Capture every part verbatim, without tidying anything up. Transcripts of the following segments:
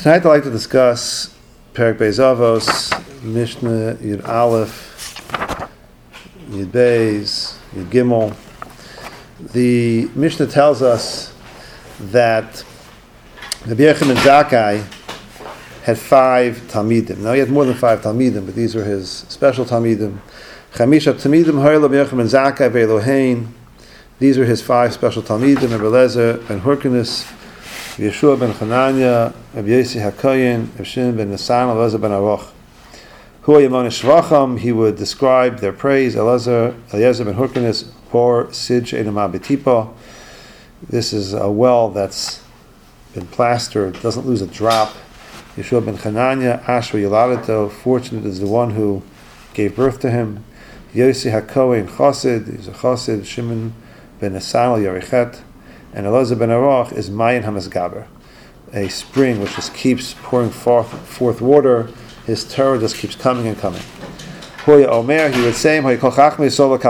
Tonight I'd like to discuss Perek Beis Avos, Mishnah Yud Aleph, Yud Beis, Yud Gimel. The Mishnah tells us that Rabbi Yochanan ben Zakkai had five Talmidim. Now he had more than five Talmidim, but these were his special Talmidim. Chamisha Talmidim Har Rabbi Yochanan ben Zakkai ve'Elohein. These are his five special Talmidim: Rabbi Eliezer ben Hyrcanus, Yeshua ben Chananya, Rabbi Yossi HaKoyin, Rabbi Shimon ben Nissan, Eliezer ben Aruch. Hu Yamon Shvacham, he would describe their praise. Eliezer, Eliezer ben Hyrcanus, Por Sid She'enam Betipa. This is a well that's been plastered, doesn't lose a drop. Yeshua ben Chananya, Ashra Yoladato, fortunate is the one who gave birth to him. Yossi HaKoyin, Chosid, he's a Chosid. Shimon ben Nissan, Yerichet. And Eliezer ben Aruch is Mayin HaMazgaber, a spring which just keeps pouring forth, forth water. His Torah just keeps coming and coming. Hoya Omer, he would say, if you put all the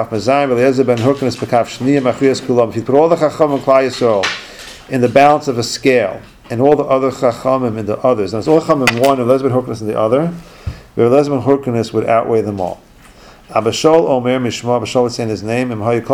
Chacham and Klal Yisrael in the balance of a scale, and all the other Chachamim in the others, and it's all Chachamim in one, and Eliezer ben Hyrcanus in the other, but Eliezer ben Hyrcanus would outweigh them all. Abashol Omer Mishma, Abashol would say in his name,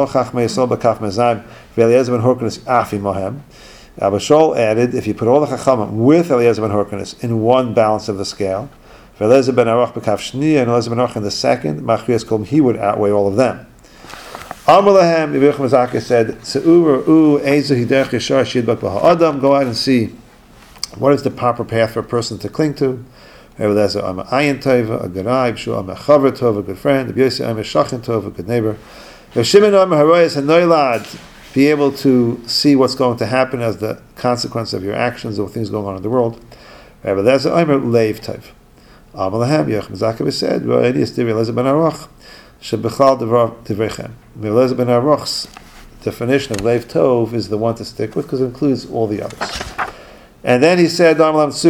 Abashol added, if you put all the Chachamim with Eliezer ben Hyrcanus in one balance of the scale, Eliezer ben Aruch b'kaf shniya and Eliezer ben Aruch in the second, Machrias Kolm, he would outweigh all of them. Amar lahem, Rabbi Yochanan ben Zakkai said, Se'ur u ezu hiderech yashar shidbak b'ha'adam, go out and see what is the proper path for a person to cling to. Rabbi Eliezer, I'm an ayin tova, a good eye. Yeshua, I'm a chaver tov, a good friend. Rabbi Yossi, I'm a shachin tov, a good neighbor. Rabbi Shimon, I'm a haroyas hanoilad, be able to see what's going to happen as the consequence of your actions or things going on in the world. Rabbi Eliezer, I'm a leiv tov. Amar lahem, Yochanan ben Zakkai said, Rabbi Eliezer ben Aruch, shebechal divrechem. Rabbi Eliezer ben Aruch's definition of leiv tov is the one to stick with because it includes all the others. And then he said, what is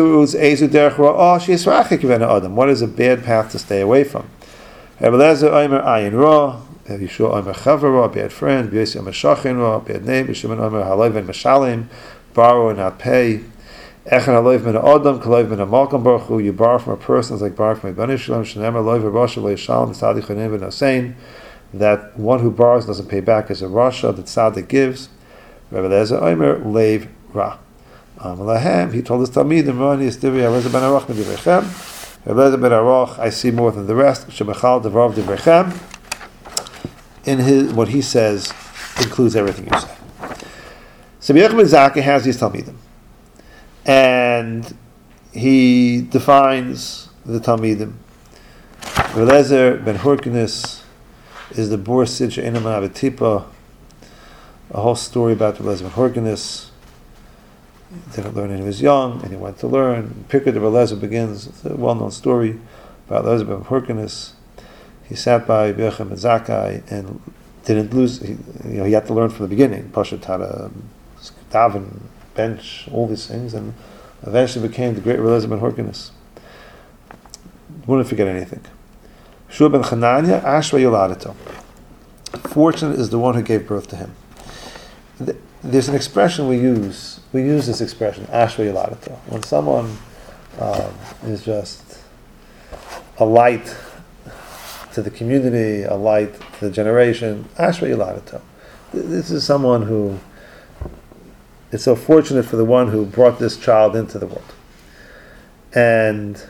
a bad path to stay away from? Rabbi Eliezer Omer ayin ra, Yeshua Omer chaver ra, bad friend, Rabbi Yossi Omer shachin ra, bad neighbor, Shimon Omer haloy ben meshalim, borrow and not pay. Echan haloy ben adam, kaloy ben amalkam baruch hu, you borrow from a person it's like borrow from a ben Yisrael, shenem haloy v'rasha lo yishalem, tzaddik chanem ben asein, that one who borrows doesn't pay back as a rasha, that tzaddik gives. Rabbi Eliezer Omer leiv ra. Um, he told his Talmidim, Eliezer ben Aruch medivrechem. Eliezer ben Aruch, I see more than the rest. Shebechal devarav divrechem. In his, what he says includes everything you say. So Rabbi Yochanan ben Zakkai has these Talmidim, and he defines the Talmidim. Eliezer ben Hyrcanus is the Bor Sid She'enam Betipa. A whole story about Eliezer ben Hyrcanus. He didn't learn when he was young, and he went to learn. Pirkei de Eliezer begins, it's a well-known story about Eliezer ben Hyrcanus. He sat by Rabbi Yochanan ben Zakkai and didn't lose. He, you know, he had to learn from the beginning. Pashat had a daven, bench, all these things, and eventually became the great Eliezer ben Hyrcanus. Wouldn't forget anything. Yeshua ben Chananya, Ashra Yoladato. Fortunate is the one who gave birth to him. There's an expression we use. We use this expression, Ashra Yoladato. When someone um, is just a light to the community, a light to the generation, Ashra Yoladato. This is someone who, it's so fortunate for the one who brought this child into the world. And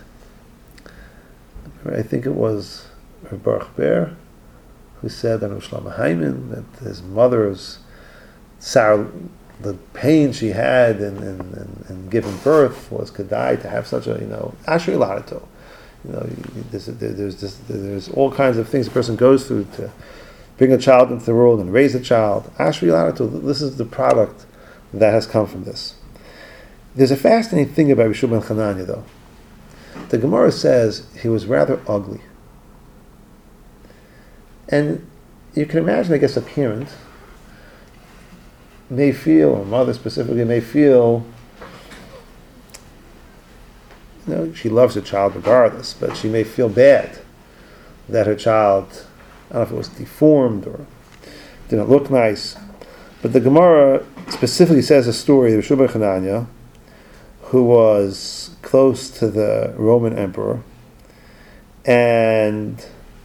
I think it was Baruch Ber who said on Ushlam Haimin that his mother's Sarah, the pain she had in, in, in, in giving birth was Kedai to have such a, you know, Ashra Yoladato. You know, there's, there's, there's, there's all kinds of things a person goes through to bring a child into the world and raise a child. Ashra Yoladato, this is the product that has come from this. There's a fascinating thing about Yeshua ben Chananya, though. The Gemara says he was rather ugly. And you can imagine, I guess, a parent may feel, or mother specifically may feel, you know, she loves her child regardless, but she may feel bad that her child, I don't know if it was deformed or didn't look nice, but the Gemara specifically says a story of Yeshua ben Chananya, who was close to the Roman emperor, and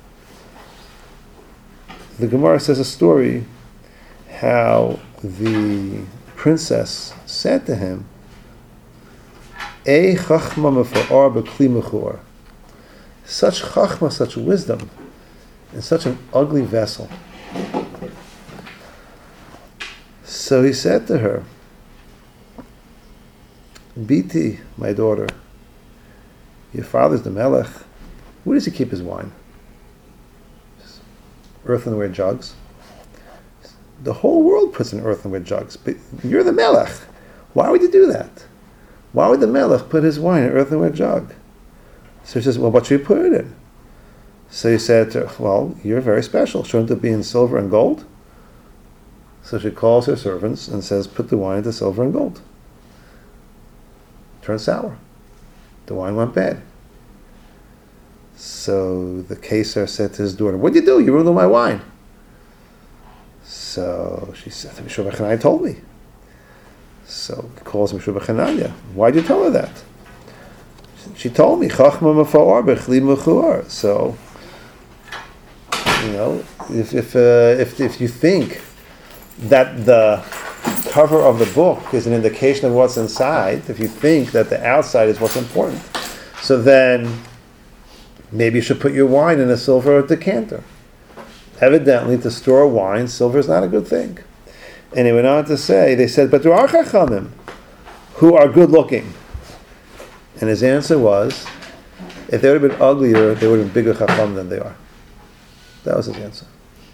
the Gemara says a story how the princess said to him, "Ei chachma mefar'ar b'kli mechur." Such chachma, such wisdom, in such an ugly vessel. So he said to her, "Biti, my daughter, your father's the melech. Where does he keep his wine? Earthenware jugs. The whole world puts in earthenware jugs, but you're the melech. Why would you do that? Why would the melech put his wine in an earthenware jug?" So he says, "Well, what should you put it in?" So he said to her, "Well, you're very special. Shouldn't it be in silver and gold?" So she calls her servants and says, "Put the wine into silver and gold." Turned sour. The wine went bad. So the Kesar said to his daughter, "What'd you do? You ruined my wine." So she said, "Mishra Chananya told me." So he calls Mishra Chananya. "Why'd you tell her that?" She told me, "Chachma mefar'ar b'kli mechur." So, you know, if if, uh, if if you think that the cover of the book is an indication of what's inside, if you think that the outside is what's important, so then maybe you should put your wine in a silver decanter. Evidently, to store wine, silver is not a good thing. And he went on to say, they said, "But there are chachamim who are good looking." And his answer was, if they would have been uglier, they would have been bigger chacham than they are. That was his answer.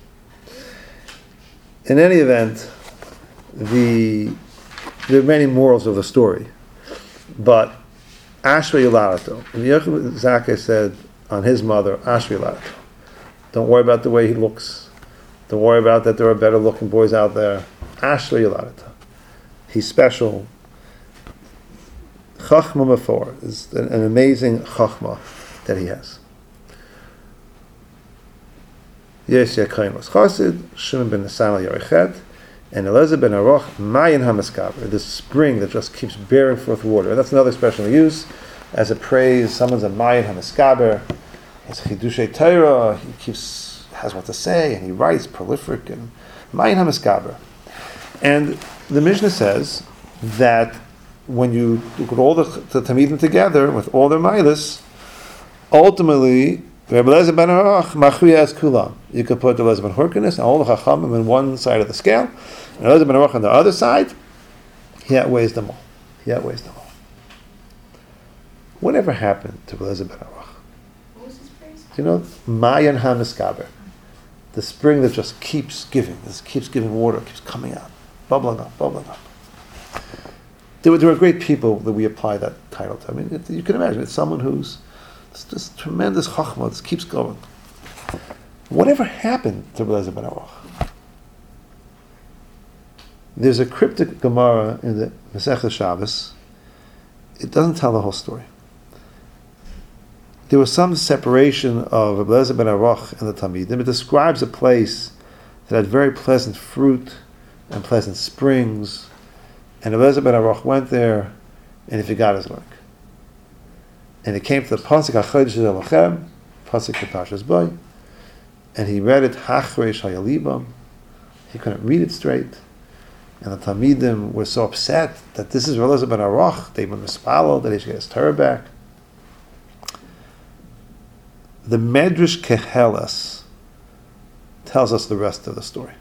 In any event, the there are many morals of the story, but Ashrei Yuladato. Yochanan Zakkai said on his mother, Ashrei Yuladato. Don't worry about the way he looks. Don't worry about that there are better looking boys out there. Ashrei Yuladato. He's special. Chachma Mefor is an, an amazing chachma that he has. Yes, Yachaim was Chassid, Shimon ben Nassan Yorechet, and Elazar ben Aroch Mayin HaMeskaber, this spring that just keeps bearing forth water. And that's another special use as a praise. Someone's a Mayin HaMeskaber. He's Chidushei Torah. He keeps has what to say, and he writes prolific and Mayin HaMeskaber. And the Mishnah says that when you put all the, the Talmidim together with all their milas, ultimately, Rabbi Elazar ben Aroch machrias kulam. You could put the Elazar ben Hyrcanus and all the Chachamim on one side of the scale, and Elazar ben Aroch on the other side. He outweighs them all. He outweighs them all. Whatever happened to Elazar ben Aroch? What was his praise? Do you know Mayan HaMeskaber, the spring that just keeps giving, just keeps giving water, keeps coming out, bubbling up, bubbling up. There were, there were great people that we apply that title to. I mean, it, you can imagine it's someone who's it's this tremendous chachma that keeps going. Whatever happened to Elazar ben Aroch? There's a cryptic Gemara in the Masechta Shabbos. It doesn't tell the whole story. There was some separation of Elazar ben Aroch and the Talmidim. It describes a place that had very pleasant fruit and pleasant springs, and Elazar ben Aroch went there, and he forgot his work. And he came to the Pasuk HaChodesh Elochem, Pasuk Parshas Bo, and he read it Hachreish Hayalibam. He couldn't read it straight, and the Talmidim were so upset that this is Elazar ben Aroch. They were mispalel that he should get his Torah back. The Medrash Kehelas tells us the rest of the story.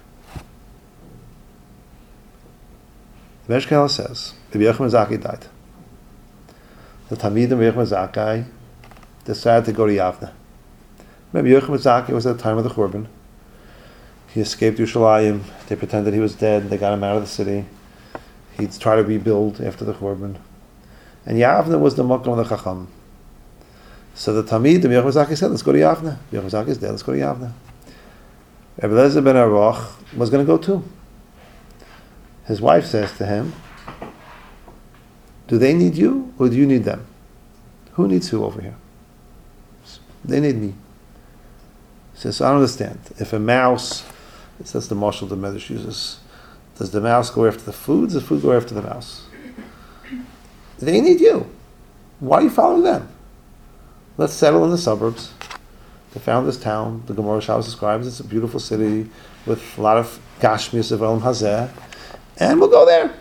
The Medrash Kehelas says, Rabbi Yochanan ben Zakkai died. The Talmidim Rabbi Yochanan ben Zakkai decided to go to Yavne. Rabbi Yochanan ben Zakkai was at the time of the Churban. He escaped Yerushalayim. They pretended he was dead. They got him out of the city. He'd try to rebuild after the Churban. And Yavne was the Makom of the Chacham. So the Talmid, Rabbi Yochanan ben Zakkai said, let's go to Yavne. Rabbi Yochanan ben Zakkai is dead, let's go to Yavne. Rabbi Elazar ben Aroch was going to go too. His wife says to him, do they need you or do you need them? Who needs who over here? They need me. He says, so I don't understand. If a mouse, that's the marshal the Medrash uses, does the mouse go after the food? Does the food go after the mouse? They need you. Why are you following them? Let's settle in the suburbs. They found this town. The Gemara Shabbos describes it's a beautiful city with a lot of gashmius of Elam Hazeh, and we'll go there.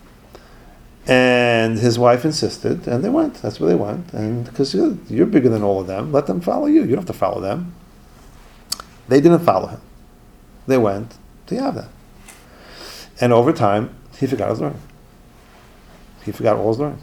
And his wife insisted, and they went. That's where they went. And because you're, you're bigger than all of them, let them follow you. You don't have to follow them. They didn't follow him. They went to Yavne. And over time, he forgot his learning. He forgot all his learning.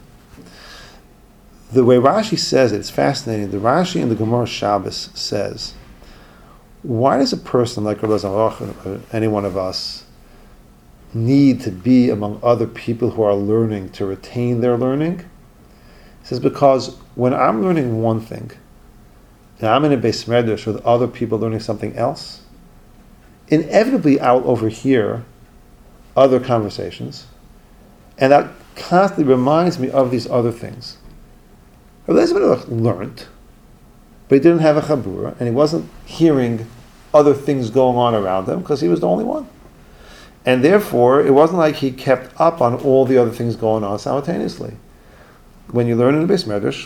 The way Rashi says it, it's fascinating. The Rashi in the Gemara Shabbos says, why does a person like Rabbi Zalman or any one of us need to be among other people who are learning to retain their learning? He says, because when I'm learning one thing, and I'm in a Beis Medrash with other people learning something else, inevitably I'll overhear other conversations, and that constantly reminds me of these other things. Rabbi Eliezer learned, but he didn't have a chabura, and he wasn't hearing other things going on around him because he was the only one. And therefore, it wasn't like he kept up on all the other things going on simultaneously. When you learn in the Beis Medrash,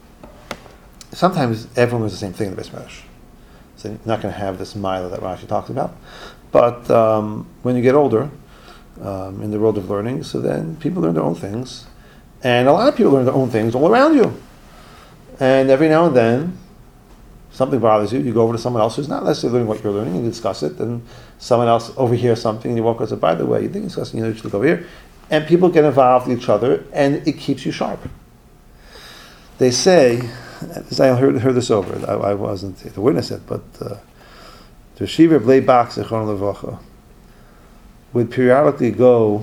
sometimes everyone learns the same thing in the Beis Medrash. So you're not going to have this mila that Rashi talks about. But um, when you get older, um, in the world of learning, so then people learn their own things. And a lot of people learn their own things all around you. And every now and then, something bothers you, you go over to someone else who's not necessarily learning what you're learning, and you discuss it, and someone else overhears something, and you walk over and say, by the way, you think you're discussing, you know, you should look over here. And people get involved with each other, and it keeps you sharp. They say, as I heard, heard this over, I, I wasn't to witness it, but uh, the Yeshiva Blei Bach, Zichron Levacha, would periodically go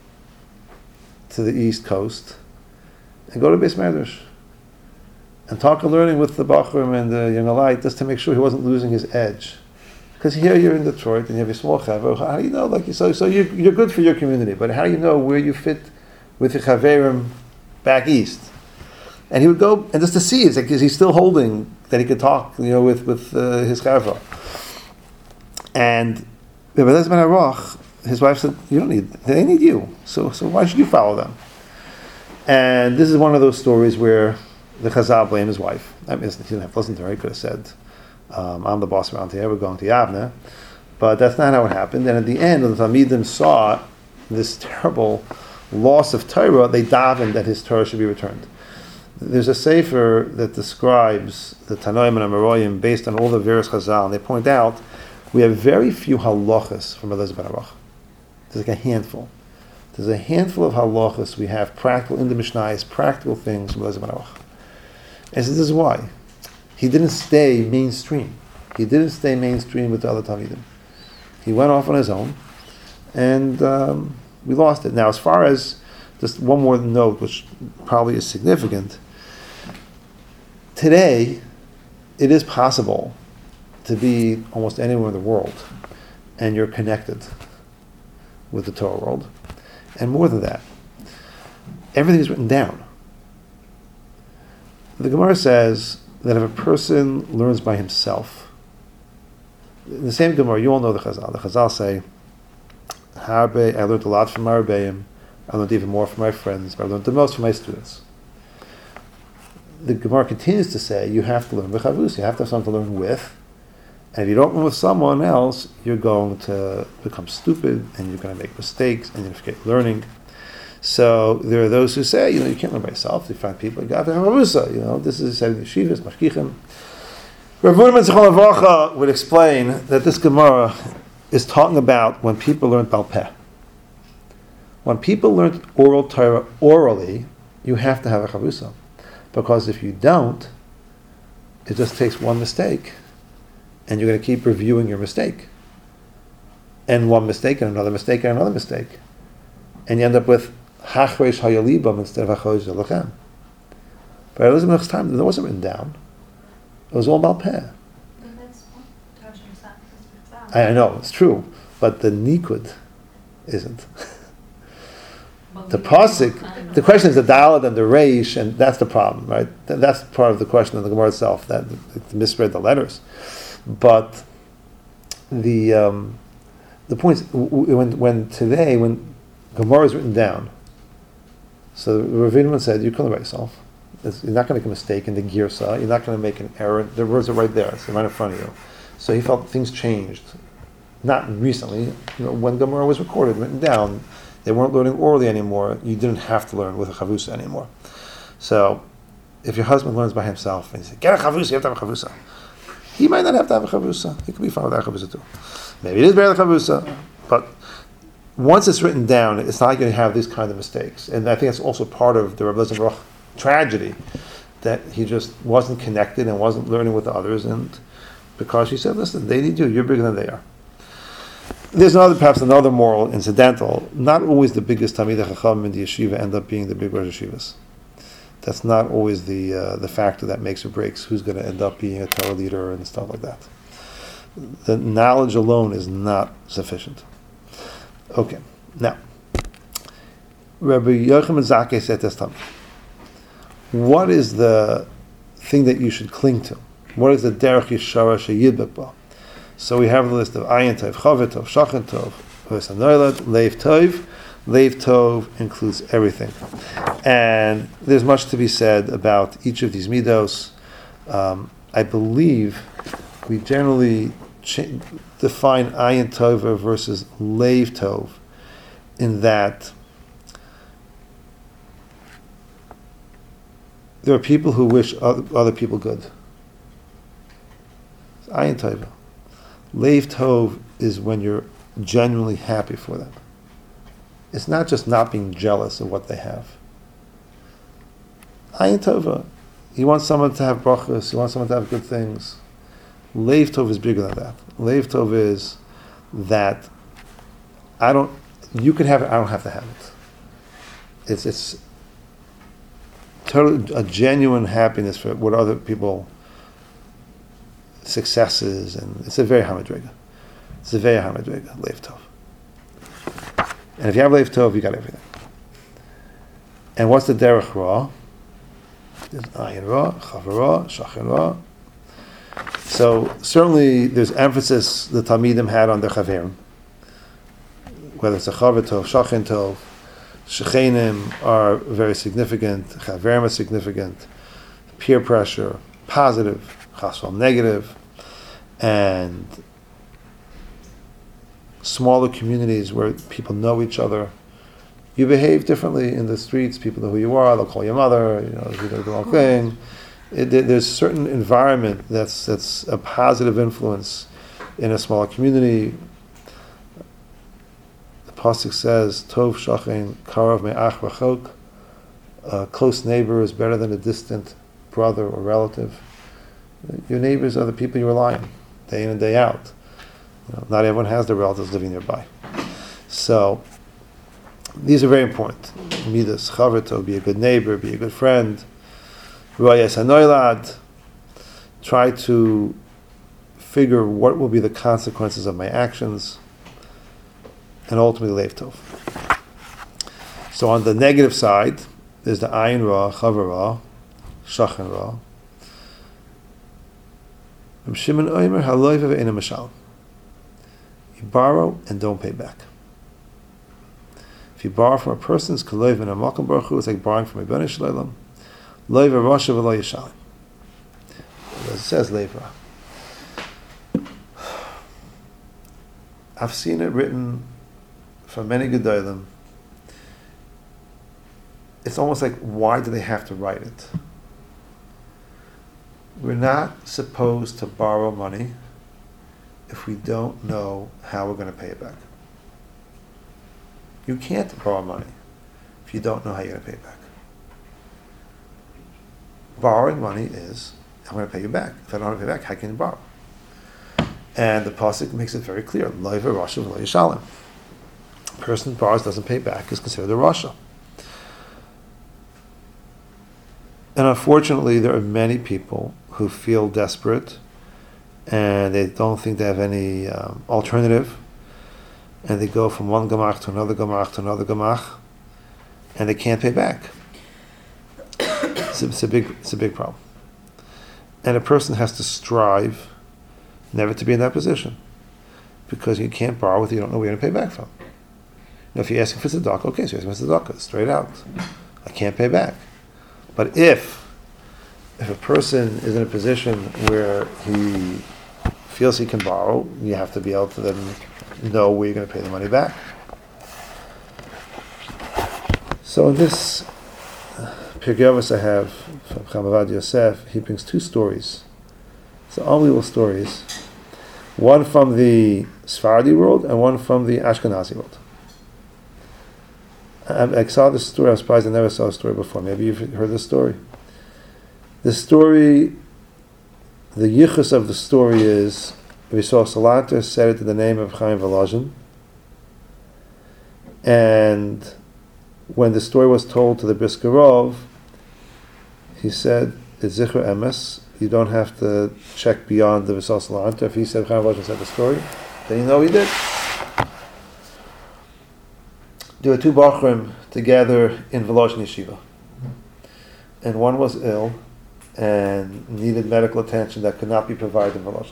to the East Coast and go to Beis Medrash and talk and learning with the Bachrim and the young alike, just to make sure he wasn't losing his edge. Because here you're in Detroit and you have a small chaver. How do you know? Like you so, so you're, you're good for your community, but how do you know where you fit with the chaverim back east? And he would go and just to see, it's like is he still holding that he could talk, you know, with with uh, his chaver. And Rebbe Eliezer ben Aruch, his wife said, "You don't need. They need you. So so why should you follow them?" And this is one of those stories where the Chazal blamed his wife. I mean, he didn't have to listen to her. He could have said, um, I'm the boss around here, we're going to Yavne. But that's not how it happened. And at the end, when the Talmidim saw this terrible loss of Torah, they davened that his Torah should be returned. There's a sefer that describes the Tanoim and Amoraim based on all the various Chazal, and they point out we have very few halachas from Eliezer ben Aruch. There's like a handful. There's a handful of halachas we have practical in the Mishnayos, practical things from Eliezer ben Aruch. And so this is why. He didn't stay mainstream. He didn't stay mainstream with the other Talmidim. He went off on his own, and um, we lost it. Now, as far as just one more note, which probably is significant, today it is possible to be almost anywhere in the world, and you're connected with the Torah world. And more than that, everything is written down. The Gemara says that if a person learns by himself, in the same Gemara, you all know the Chazal. The Chazal say, Harbe, I learned a lot from my Rebbeim, I learned even more from my friends, but I learned the most from my students. The Gemara continues to say, you have to learn b'chavus, you have to have someone to learn with, and if you don't learn with someone else, you're going to become stupid, and you're going to make mistakes, and you're going to forget learning. So there are those who say, you know, you can't learn by yourself. You find people, you got to have a rusa. You know, this is said in yeshivas, mashkichim. Rav Wunderman Zichron Levacha would explain that this Gemara is talking about when people learn Baal Peh. When people learn oral Torah orally, you have to have a chavusa, because if you don't, it just takes one mistake, and you're going to keep reviewing your mistake, and one mistake and another mistake and another mistake, and you end up with Hachreish Hayalibam instead of Hachreish Halachem. But at Elizabeth's time, that wasn't written down. It was all about Peh. I know, it's true, but the Nikud isn't. The Pasik, the question is the Dalet and the Reish, and that's the problem, right? That's part of the question of the Gemara itself, that it misread the letters. But the um, the point is, when, when today, when Gemara is written down, So Rav Wiedemann said, you can learn by yourself. It's, you're not going to make a mistake in the girsa. You're not going to make an error. The words are right there. It's right in front of you. So he felt things changed. Not recently. You know, when Gemara was recorded, written down, they weren't learning orally anymore. You didn't have to learn with a chavusa anymore. So if your husband learns by himself and he says, get a chavusa, you have to have a chavusa. He might not have to have a chavusa. He could be fine with that chavusa too. Maybe it is better than chavusa. But once it's written down, it's not going to have these kind of mistakes. And I think that's also part of the Rebbe Baruch tragedy, that he just wasn't connected and wasn't learning with the others. And because he said, listen, they need you. You're bigger than they are. There's another, perhaps another moral incidental. Not always the biggest Talmidei Chacham in the yeshiva end up being the big Rosh Yeshivas. That's not always the uh, the factor that makes or breaks who's going to end up being a Torah leader and stuff like that. The knowledge alone is not sufficient. Okay, now, Rabbi Yochanan Zakkai said this time, what is the thing that you should cling to? What is the derech yeshara sheyidbek ba? So we have the list of ayin tov, chaver tov, shachan tov, hos hanoilad, leiv tov. Leiv tov includes everything. And there's much to be said about each of these midos. Um, I believe we generally ch- define ayin tov versus leiv tov in that there are people who wish other, other people good. It's ayin tov. Leiv tov is when you're genuinely happy for them. It's not just not being jealous of what they have. Ayin tova. You want someone to have brachas, you want someone to have good things. Leiv tov is bigger than that. Leiv tov is that I don't, you can have it, I don't have to have it. It's it's totally a genuine happiness for what other people successes, and it's a very hamadrega. It's a very hamadrega, leiv tov. And if you have leiv tov, you got everything. And what's the derech ra? There's ayin ra, chaver ra, shachan ra. So certainly there's emphasis the Talmidim had on their chaverim. Whether it's a chaver tov, shachan tov, shechenim are very significant, chaverim are significant, peer pressure, positive, chasval negative, and smaller communities where people know each other. You behave differently in the streets. People know who you are. They'll call you mother. You know, you do the wrong thing. It, there's a certain environment that's that's a positive influence in a smaller community. The pasuk says, "Tov shachen karav me'ach rachok." A close neighbor is better than a distant brother or relative. Your neighbors are the people you rely on, day in and day out. You know, not everyone has their relatives living nearby. So, these are very important. Midas, chaver, be a good neighbor, be a good friend. Royas hanoilad. Try to figure what will be the consequences of my actions, and ultimately leiv tov. So on the negative side, there's the ayin ra, chaver ra, shachan ra. Shimon Omer haloiv ve'ena mashal. You borrow and don't pay back. If you borrow from a person, it's kaloiv and a makam baruch hu. It's like borrowing from a ben shleilam. Loiv v'rasha v'lo yishalim. It says leivra. I've seen it written from many gedolim. It's almost like, why do they have to write it? We're not supposed to borrow money if we don't know how we're going to pay it back. You can't borrow money if you don't know how you're going to pay it back. Borrowing money is, I'm going to pay you back. If I don't want to pay back, how can you borrow? And the pasuk makes it very clear. Loiv v'rasha v'lo yishalim. A person who borrows doesn't pay back is considered a rasha. And unfortunately, there are many people who feel desperate and they don't think they have any um, alternative, and they go from one gemach to another gemach to another gemach, and they can't pay back. It's a, it's a big, it's a big problem. And a person has to strive never to be in that position, because you can't borrow what you don't know where you're going to pay back from. Now, if you're asking for tzedakah, okay, so you're asking for tzedakah, straight out. I can't pay back. But if if a person is in a position where he feels he can borrow, you have to be able to then know where you're going to pay the money back. So in this Pirkei Avos I have from Chama Yosef, he brings two stories. So unbelievable stories. One from the Sephardi world and one from the Ashkenazi world. I, I saw this story, I was surprised I never saw a story before. Maybe you've heard this story. The story, the yichus of the story is, we saw Salanter said it in the name of Chaim Volozhin, and when the story was told to the Brisker Rov, he said, it's Zichur Emes, you don't have to check beyond the Visal Salanter. If he said Chaim Volozhin said the story, then you know he did. There were two Bachrim together in Volozhin Yeshiva, and one was ill and needed medical attention that could not be provided in Volozhin.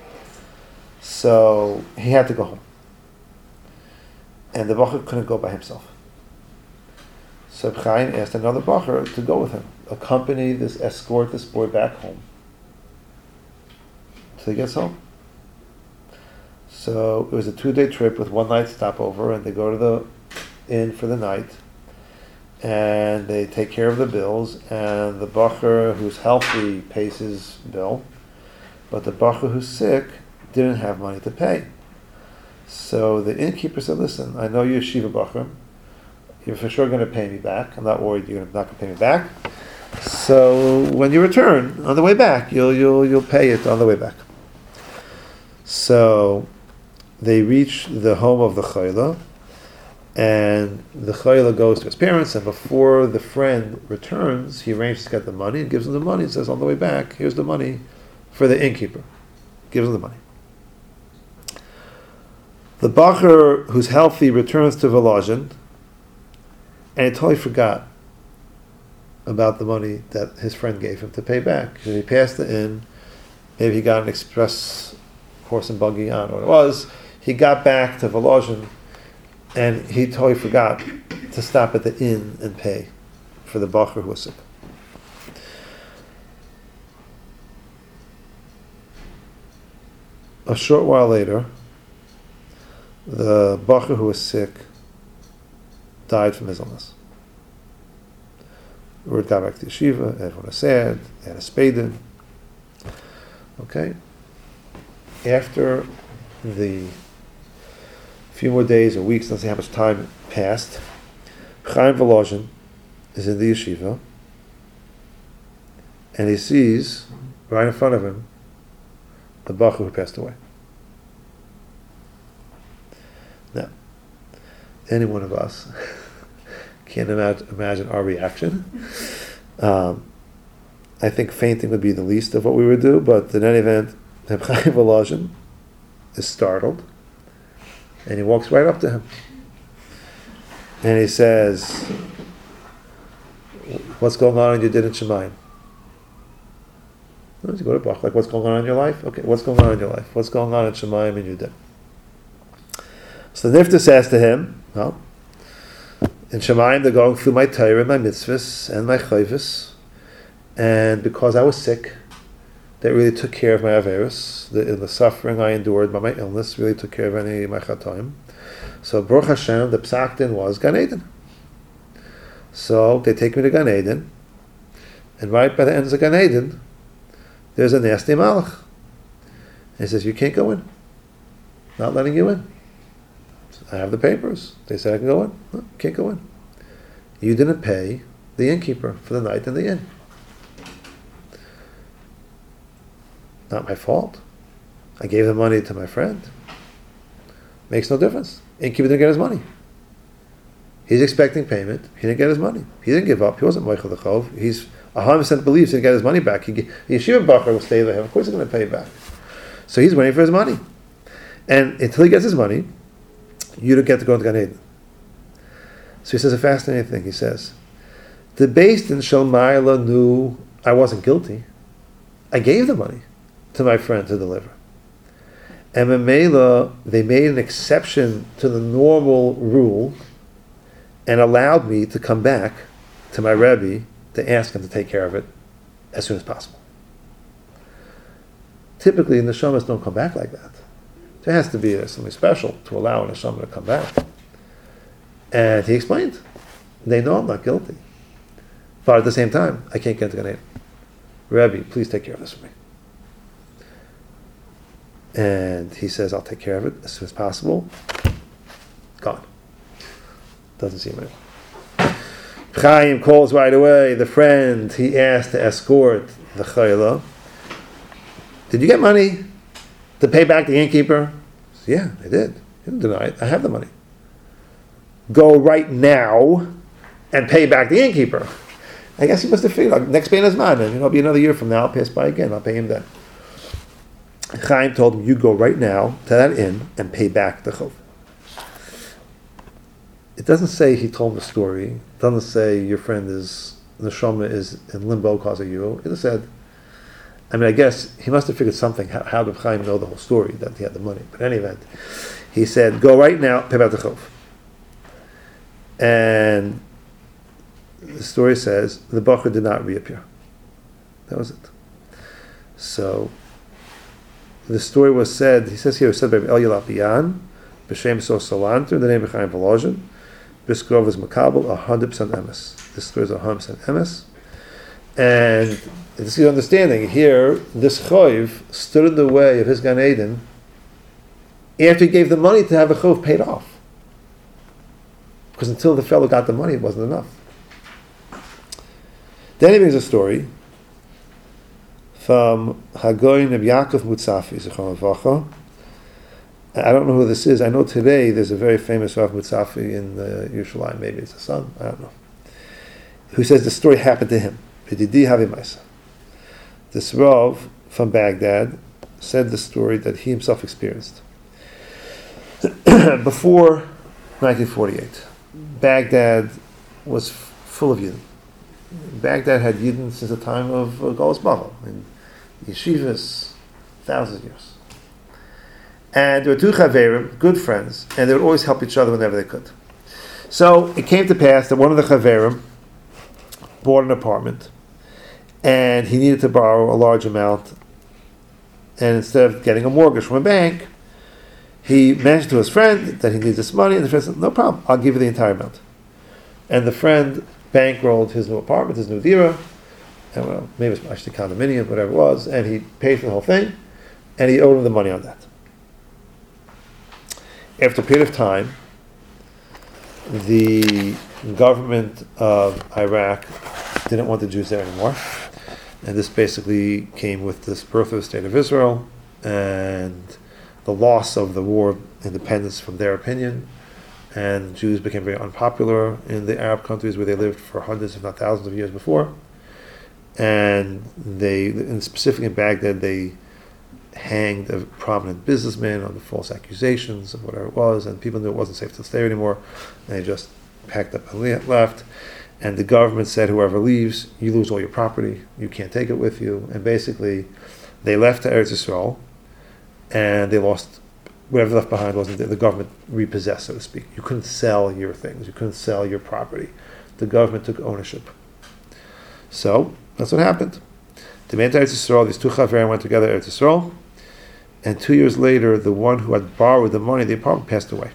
So he had to go home. And the Bachar couldn't go by himself. So Chaim asked another Bachar to go with him, accompany this, escort this boy back home till he gets home. So it was a two-day trip with one night stopover, and they go to the inn for the night, and they take care of the bills, and the Bachar who's healthy pays his bill, but the Bachar who's sick didn't have money to pay. So the innkeeper said, listen, I know you're Shiva Bachar, you're for sure going to pay me back. I'm not worried you're not going to pay me back. So when you return, on the way back, you'll you'll you'll pay it on the way back. So they reach the home of the Chayla, and the Chayla goes to his parents, and before the friend returns, he arranges to get the money and gives him the money and says, on the way back, here's the money for the innkeeper. Gives him the money. The Bachar, who's healthy, returns to Volozhin, and he totally forgot about the money that his friend gave him to pay back. He passed the inn, maybe he got an express horse and buggy, I don't know what it was. He got back to Volozhin, and he totally forgot to stop at the inn and pay for the Bachar who was sick. A short while later, the Bachar who was sick died from his illness. Word got back to yeshiva, everyone was sad, they had a spadin. Okay? After the few more days or weeks, let's see how much time passed, Chaim Volozhin is in the yeshiva, and he sees, right in front of him, the Bachar who passed away. Now, any one of us can't imagine, imagine our reaction. Um, I think fainting would be the least of what we would do, but in any event, Chaim Volozhin is startled, and he walks right up to him. And he says, what's going on in your din in Shemayim? You go to Bach, like, what's going on in your life? Okay, what's going on in your life? What's going on in Shemayim in your din? So the Nifta says to him, well, in Shemayim they're going through my Torah, my mitzvahs, and my chayvus, and because I was sick, that really took care of my averos. The, the suffering I endured by my illness really took care of any of my chatoim. So Baruch Hashem, the psak din was Gan Eden. So they take me to Gan Eden, and right by the end of the Gan Eden, there's a nasty malach. And he says, you can't go in. Not letting you in. I have the papers. They said I can go in. No, can't go in. You didn't pay the innkeeper for the night in the inn. Not my fault. I gave the money to my friend. Makes no difference. Innkeeper didn't get his money. He's expecting payment. He didn't get his money. He didn't give up. He wasn't Moichel the Chov. He's one hundred percent believes he didn't get his money back. He, the Yeshiva Bachar will stay there. Of course he's going to pay back. So he's waiting for his money. And until he gets his money, you don't get to go into Gan Eden. So he says a fascinating thing. He says, the Beis Din Shel Ma'ala knew I wasn't guilty. I gave the money to my friend to deliver. And Memela, they made an exception to the normal rule and allowed me to come back to my Rebbe to ask him to take care of it as soon as possible. Typically, neshamas don't come back like that. There has to be something special to allow a neshama to come back. And he explained, they know I'm not guilty. But at the same time, I can't get into Gan Eden. Rebbe, please take care of this for me. And he says, I'll take care of it as soon as possible. Gone. Doesn't seem right. Chaim calls right away the friend he asked to escort the chayla. Did you get money to pay back the innkeeper? Says, yeah, I did. He didn't deny it. I have the money. Go right now and pay back the innkeeper. I guess he must have figured out, next paying is mine, and it'll be another year from now, I'll pass by again, I'll pay him then. Chaim told him, you go right now to that inn and pay back the chov. It doesn't say he told him the story. It doesn't say your friend is, neshama is in limbo because of you. It just said, I mean, I guess he must have figured something. How, how did Chaim know the whole story, that he had the money? But in any event, he said, go right now, pay back the chov. And the story says, the bacher did not reappear. That was it. So, the story was said, he says here, it was said by El Yalapiyan, B'Shem So Salanter, in the name of Chaim Volozhin, Biskrov is Makabel, one hundred percent emes. This story is one hundred percent emes. And this is your understanding. Here, this Choiv stood in the way of his Gan Eden after he gave the money to have a Chov paid off. Because until the fellow got the money, it wasn't enough. Then he brings a story from Hagoyin of Yaakov Mutzafi, Zichron Levracha. I don't know who this is. I know today there's a very famous Rav Mutzafi in uh, Yerushalayim. Maybe it's a son. I don't know. Who says the story happened to him. This Rav from Baghdad said the story that he himself experienced. Before nineteen forty-eight, Baghdad was f- full of Yidden. Baghdad had Yidden since the time of uh, Galus Bavel, in yeshivas, thousands of years. And there were two chaverim, good friends, and they would always help each other whenever they could. So it came to pass that one of the chaverim bought an apartment, and he needed to borrow a large amount, and instead of getting a mortgage from a bank, he mentioned to his friend that he needs this money, and the friend said, no problem, I'll give you the entire amount. And the friend bankrolled his new apartment, his new dira, and well, maybe it's actually condominium, whatever it was, and he paid for the whole thing, and he owed him the money on that. After a period of time, the government of Iraq didn't want the Jews there anymore, and this basically came with this birth of the State of Israel and the loss of the war of independence from their opinion, and Jews became very unpopular in the Arab countries where they lived for hundreds, if not thousands of years before. And they, and specifically in Baghdad, they hanged a prominent businessman on the false accusations of whatever it was, and people knew it wasn't safe to stay anymore, and they just packed up and left. And the government said, whoever leaves, you lose all your property, you can't take it with you. And basically, they left to Eretz Yisrael, and they lost whatever left behind. Wasn't there. The government repossessed, so to speak. You couldn't sell your things, you couldn't sell your property. The government took ownership. So that's what happened. They went to Eretz Yisrael. These two chaverim went together to Eretz Yisrael, and two years later, the one who had borrowed the money, the apartment, passed away.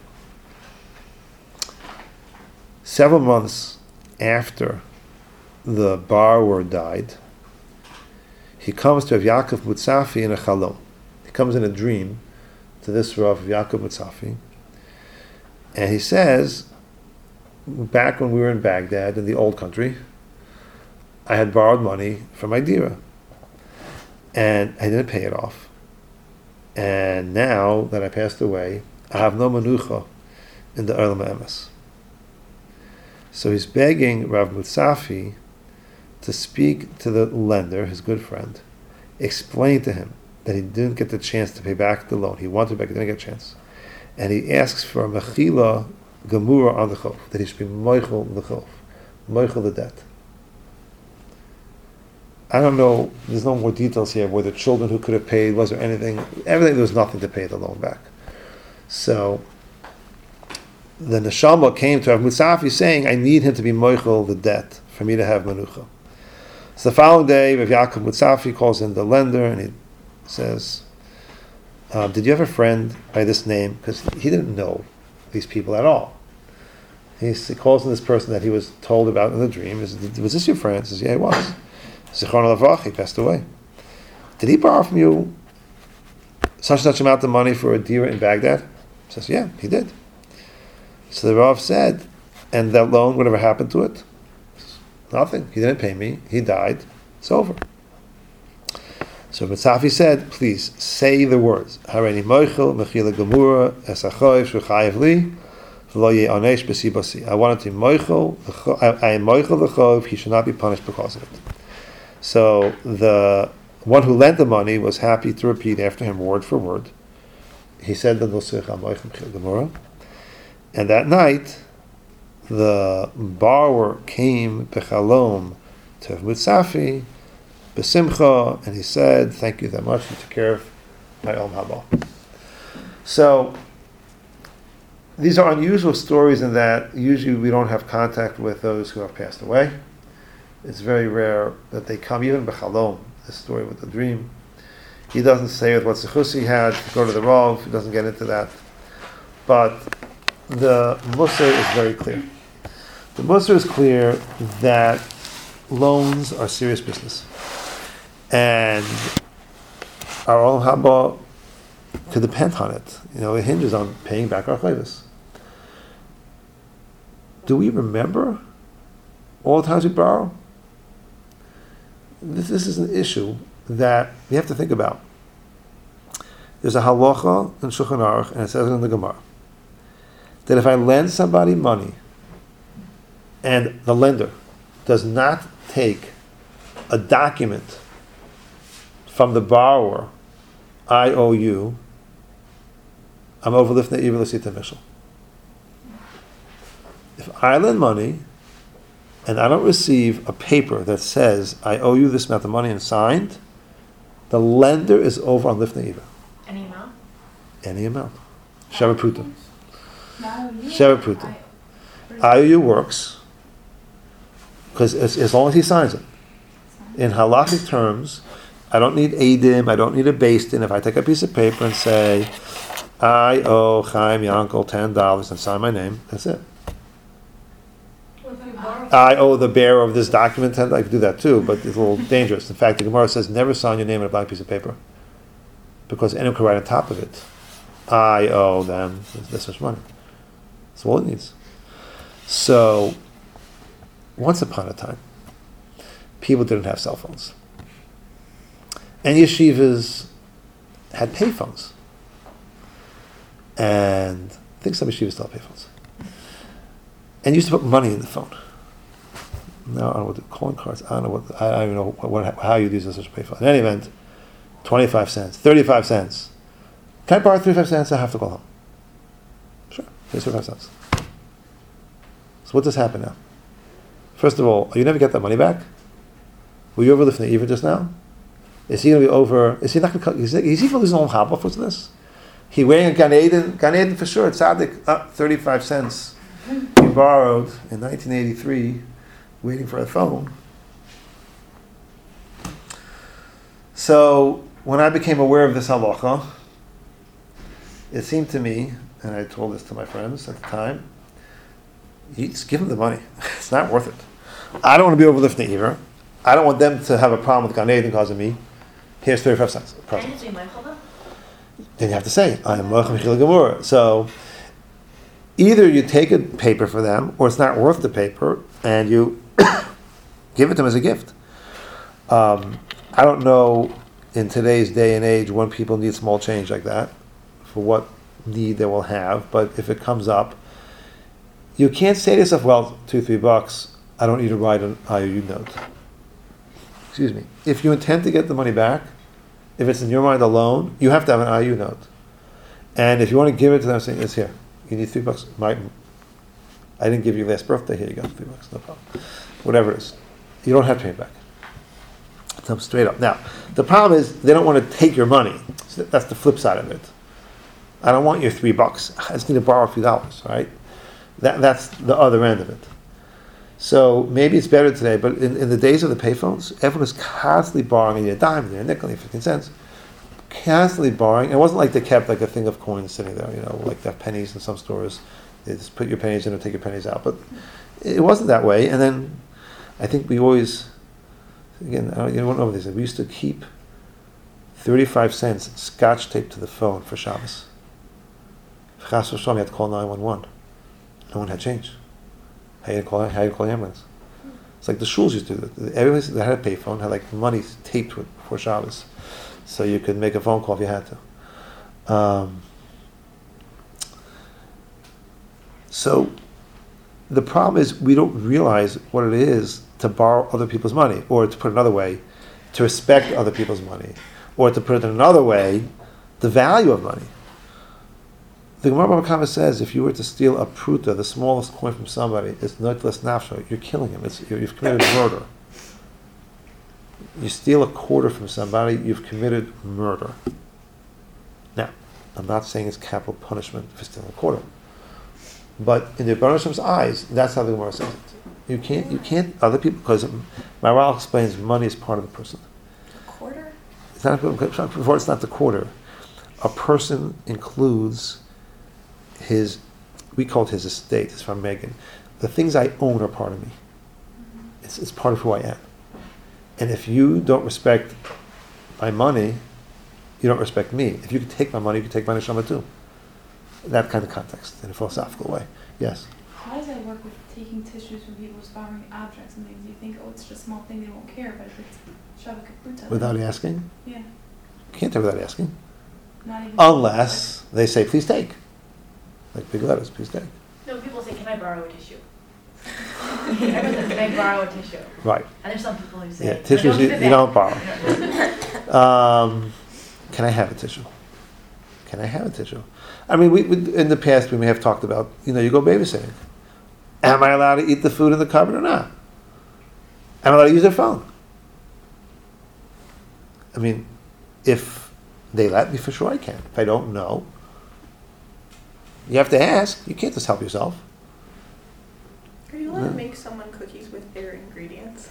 Several months after the borrower died, he comes to Rav Yaakov Mutzafi in a chalom. He comes in a dream to this Rav Yaakov Mutzafi, and he says, back when we were in Baghdad, in the old country, I had borrowed money from my dira, and I didn't pay it off. And now that I passed away, I have no manucha in the Olam Emes. So he's begging Rav Mutzafi to speak to the lender, his good friend, explain to him that he didn't get the chance to pay back the loan. He wanted back, he didn't get a chance. And he asks for a mechila gemura on the chov, that he should be moichel the chov, moichel the debt. I don't know, there's no more details here, were there children who could have paid, was there anything, everything, there was nothing to pay the loan back. So, the neshama came to Rav Mutzafi saying, I need him to be moichel the debt for me to have menucha. So the following day, Rav Yaakov Mutzafi calls in the lender and he says, um, did you have a friend by this name? Because he didn't know these people at all. He calls in this person that he was told about in the dream. He says, was this your friend? He says, yeah, he was. Zichron Lavach, he passed away. Did he borrow from you such and such amount of money for a dira in Baghdad? He says, yeah, he did. So the Rav said, and that loan, whatever happened to it? Nothing. He didn't pay me. He died. It's over. So Mitzafi said, please say the words. Hareini moichel mechila gemura esachoyev shechayev li v'lo ye onesh b'si b'si. I wanted to moichel. I am moichel the chov. He should not be punished because of it. So the one who lent the money was happy to repeat after him word for word. He said the nusach moichel mechila gemura, and that night the borrower came bechalom to Mitzafi Besimcha, and he said, thank you that much, you took care of my Olam Haba. So, these are unusual stories in that usually we don't have contact with those who have passed away. It's very rare that they come, even Bechalom, this story with the dream. He doesn't say with what Zechus he had to go to the Rav, he doesn't get into that. But the Musar is very clear. The Musar is clear that loans are serious business. And our Olam Haba could depend on it. You know, it hinges on paying back our chayvus. Do we remember all the times we borrow? This, this is an issue that we have to think about. There's a halacha in Shulchan Aruch, and it says it in the Gemara, that if I lend somebody money and the lender does not take a document from the borrower, I owe you, I'm over lifnei iver l'sita mishal. If I lend money and I don't receive a paper that says I owe you this amount of money and signed, the lender is over on lifnei iver. Any amount? Any amount. Sheva Pruta. Sheva Pruta. I O U works because as, as long as he signs it. In halakhic terms, I don't need Eidim, I don't need a based in. If I take a piece of paper and say, I owe Chaim Yankel ten dollars and sign my name, that's it. I owe the bearer of this document ten dollars. I could do that too, but it's a little dangerous. In fact, the Gemara says never sign your name on a blank piece of paper, because anyone could write on top of it, I owe them this much money. That's all it needs. So, once upon a time, people didn't have cell phones. And yeshivas had payphones. And I think some yeshivas still have payphones. And used to put money in the phone. Now, I don't know what the calling cards, I don't know what, I don't even know what, what, how you use such a payphone. In any event, twenty-five cents, thirty-five cents. Can I borrow thirty-five cents? I have to go home. Sure, here's thirty-five cents. So what does happen now? First of all, you never get that money back? Were you over lifnei iver just now? Is he going to be over? Is he not going to? Is he, is he going to lose Olam Haba for this? He wearing a Gan Eden, Gan Eden for sure. Tzaddik, uh, thirty-five cents. He borrowed in nineteen eighty-three, waiting for a phone. So when I became aware of this halacha, it seemed to me, and I told this to my friends at the time, you just give them the money. It's not worth it. I don't want to be over lifnei iver. I don't want them to have a problem with Gan Eden because of me. Here's thirty-five cents. Then you have to say, I am Moichem Mechila Gemura. So either you take a paper for them, or it's not worth the paper, and you give it to them as a gift. Um, I don't know in today's day and age when people need small change like that, for what need they will have, but if it comes up, you can't say to yourself, well, two, three bucks, I don't need to write an I O U note. Excuse me. If you intend to get the money back, if it's in your mind alone, you have to have an I O U note. And if you want to give it to them, say, it's here. You need three bucks. My, I didn't give you last birthday. Here you go, three bucks. No problem. Whatever it is. You don't have to pay it back. Tell them straight up. Now, the problem is they don't want to take your money. So that's the flip side of it. I don't want your three bucks. I just need to borrow a few dollars, right? That, that's the other end of it. So maybe it's better today, but in, in the days of the payphones, everyone was constantly borrowing a dime, a nickel, a fifteen cents. Constantly borrowing. It wasn't like they kept like a thing of coins sitting there, you know, like they have pennies in some stores. They just put your pennies in and take your pennies out. But it wasn't that way. And then I think we always, again, I don't, you don't know what they said. We used to keep thirty-five cents scotch taped to the phone for Shabbos. For Chas v'Shalom, you had to call nine one one. No one had change. How you call? How you call the ambulance? It's like the shuls used to do it. Everybody that had a payphone had like money taped to it before Shabbos, so you could make a phone call if you had to. Um, so the problem is we don't realize what it is to borrow other people's money, or to put it another way, to respect other people's money, or to put it in another way, the value of money. The Gemara Bava Kama says if you were to steal a pruta, the smallest coin from somebody, it's notles nafsho, you're killing him. It's, you've committed murder. You steal a quarter from somebody, you've committed murder. Now, I'm not saying it's capital punishment for stealing a quarter, but in the Rebbeinu Hashem's eyes, that's how the Gemara says it. You can't, you can't. Other people, because Maharal explains money is part of the person. A quarter? It's not. Before it's not the quarter. A person includes his, we call it his estate. It's from Megan. The things I own are part of me. Mm-hmm. It's it's part of who I am. And if you don't respect my money, you don't respect me. If you can take my money, you can take my neshama too. That kind of context in a philosophical way. Yes. How does that work with taking tissues from people, devouring objects and things? You think, oh, it's just a small thing, they won't care, but if it's Shavak Kapruta. Without asking? Yeah. You can't take without asking. Not even Unless they say, please take. Like big letters, please take. No, people say, can I borrow a tissue? Everyone says, can I borrow a tissue? Right. And there's some people who say, Yeah, tissues you, you don't borrow. um, can I have a tissue? Can I have a tissue? I mean, we, we in the past we may have talked about, you know, you go babysitting. Am I allowed to eat the food in the cupboard or not? Am I allowed to use their phone? I mean, if they let me, for sure I can. If I don't know, you have to ask. You can't just help yourself. Are you allowed to make someone cookies with their ingredients?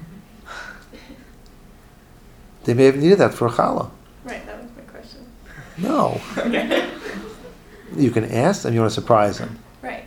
They may have needed that for a challah. Right, that was my question. No. Okay. You can ask them. You want to surprise them. Right.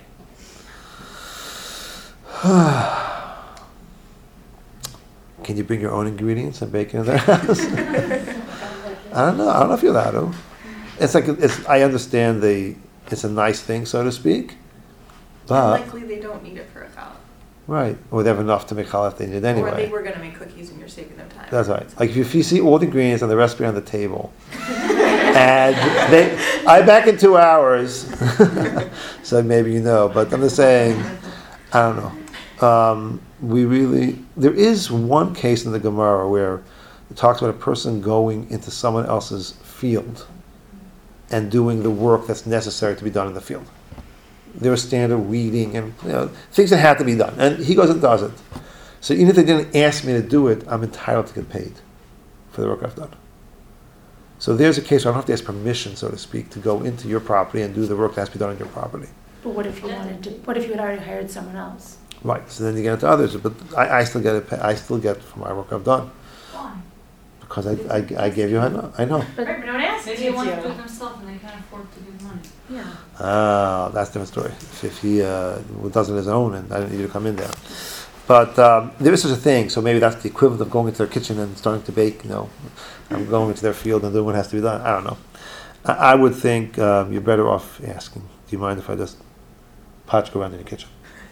Can you bring your own ingredients and bake it in their house? I don't know. I don't know if you're allowed to. It's like it's. I understand the. It's a nice thing, so to speak. But likely they don't need it for a challah. Right, or they have enough to make challah if they need it anyway. Or they were going to make cookies and you're saving them time. That's right. Like if you, if you see all the ingredients on the recipe on the table, and they, I back in two hours, so maybe you know. But I'm just saying, I don't know. Um, we really there is one case in the Gemara where it talks about a person going into someone else's field and doing the work that's necessary to be done in the field. There was standard weeding and you know, things that had to be done, and he goes and does it. So even if they didn't ask me to do it, I'm entitled to get paid for the work I've done. So there's a case where I don't have to ask permission, so to speak, to go into your property and do the work that has to be done on your property. But what if you wanted to? What if you had already hired someone else? Right. So then you get into others, but I, I still get it. I still get for my work I've done. Why? Because I, I, I gave you. I know. I know. But no one asked Maybe you. they want to do it themselves and they can't afford to give money. Yeah. Ah, that's a different story. If, if he uh, does it his own, and I didn't need you to come in there. But um, there is such a thing. So maybe that's the equivalent of going into their kitchen and starting to bake. You know, I'm going into their field and doing what has to be done. I don't know. I, I would think um, you're better off asking. Do you mind if I just patch go around in your kitchen?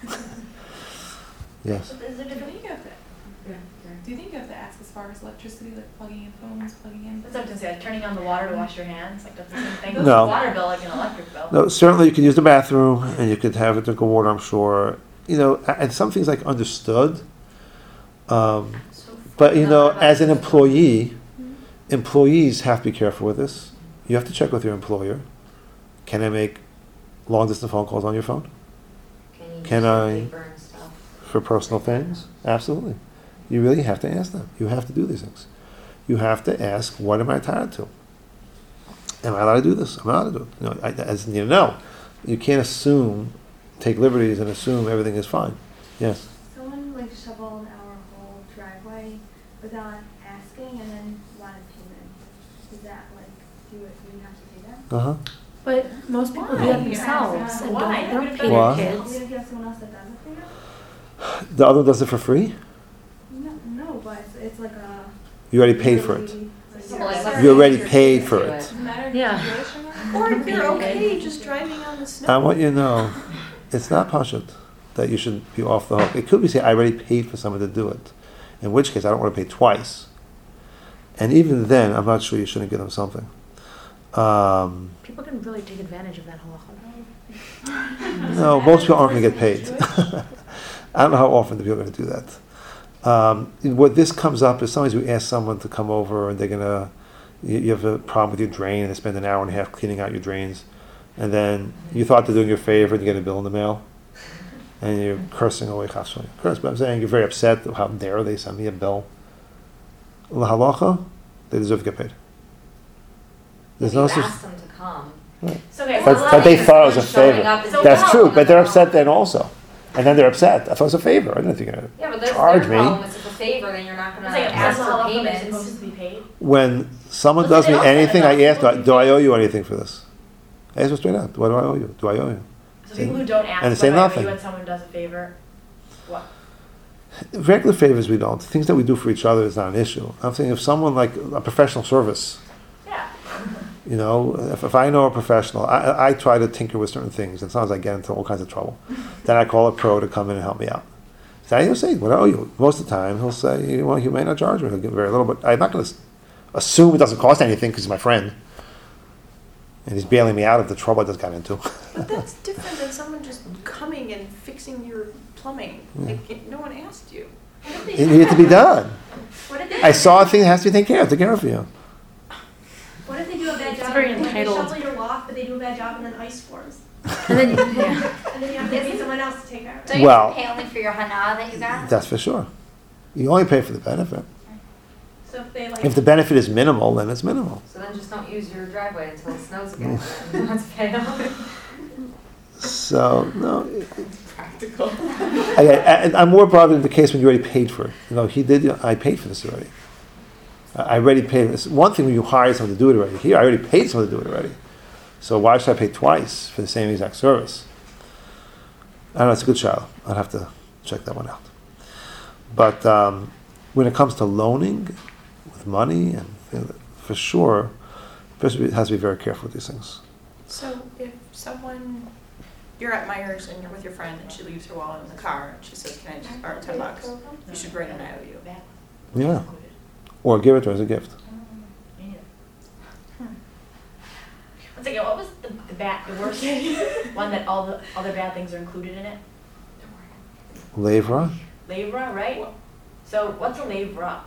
Yes. Is there different? Do you have to? Yeah. Do you think you have to ask as far as electricity, like plugging in phones, plugging in? That's what I was going to say, like turning on the water to wash your hands, like that's the same thing. No. It's a water bill like an electric bill. No, certainly you could use the bathroom and you could have a drink of water, I'm sure. You know, and some things like understood. Um, So but, you know, not as an about- employee, employees have to be careful with this. You have to check with your employer. Can I make long distance phone calls on your phone? Can you Can use I- paper and stuff? For personal things? Absolutely. You really have to ask them. You have to do these things. You have to ask, what am I entitled to? Am I allowed to do this? Am I allowed to do it? You know, I, I just need to know. You can't assume, take liberties and assume everything is fine. Yes? So without asking and then wanted payment. Is that like, do you, do you have to pay them? Uh huh. But most people do Why? that themselves and don't, Why? they don't pay Why? their Even kids. if you have someone else that does it for you? The other one does it for free. No, no, but it's, it's like a. You already paid for it. yearly- Well, like it's a- like- You already paid for it. Does it matter if Yeah. you Jewish or not? Or if you're okay just driving on the snow. I want you to know, it's not pashut that you should be off the hook. It could be say I already paid for someone to do it, in which case I don't want to pay twice. And even then, I'm not sure you shouldn't give them something. Um, People can really take advantage of that halacha. no, most people aren't going to get paid. I don't know how often the people are going to do that. Um, what this comes up is sometimes we ask someone to come over and they're going to, you, you have a problem with your drain and they spend an hour and a half cleaning out your drains. And then you thought they're doing you a favor and you get a bill in the mail. And you're cursing away chasson. Curse, but I'm saying you're very upset. How dare they send me a bill? La halacha, they deserve to get paid. There's If no you such. ask them to come. Right. So, okay, But, so but they let's thought it was a someone favor. showing up is a That's problem. true, but they're upset then also. And then they're upset. I thought it was a favor. I didn't think it. Yeah, but there's Charge their me. problem. It's a favor, then you're not gonna It's like a ask personal for halacha that's payments. supposed to be paid. When someone Well, does they me don't say anything, that. I ask, do I, do I owe you anything for this? I ask them straight out. What do I owe you? Do I owe you? So people who don't ask And they say what I owe nothing. you when someone does a favor, what? Regular favors we don't. Things that we do for each other is not an issue. I'm saying if someone like a professional service, Yeah. you know, if, if I know a professional, I, I try to tinker with certain things, and sometimes I get into all kinds of trouble. Then I call a pro to come in and help me out. So he'll say, what I owe you? Most of the time, he'll say, well, he may not charge me. He'll give very little, but I'm not going to assume it doesn't cost anything because he's my friend. And he's bailing me out of the trouble I just got into. But that's different than someone just coming and fixing your plumbing. Like, it- no one asked you. It needed to be done. What if they? I saw a thing that has to be taken care of. Take care of for you. What if they do a bad It's job? very What if entitled. They shovel your walk, but they do a bad job and then ice forms. And then, yeah. And then you have to pay someone else to take care of So it. you Well- have to pay only for your hana that you got? That's for sure. You only pay for the benefit. So if they like. If the benefit is minimal, then it's minimal. So then just don't use your driveway until it snows again. You have to pay them. So, no. it- Practical. I, I, I'm more bothered in the case when you already paid for it. You know, he did, I paid for this already. I I already paid for this. One thing when you hire someone to do it already. Here, I already paid someone to do it already. So why should I pay twice for the same exact service? I don't know, it's a good shout. I'd have to check that one out. But um, when it comes to loaning with money, and you know, for sure, person has to be very careful with these things. So if someone, you're at Myers and you're with your friend and she leaves her wallet in the car and she says, can I just borrow ten bucks? You should write an I O U. Yeah. Or give it to her as a gift. Once again, what was the, the bad, the worst one that all the other bad things are included in it? Levra? Labra, right? So what's a labra?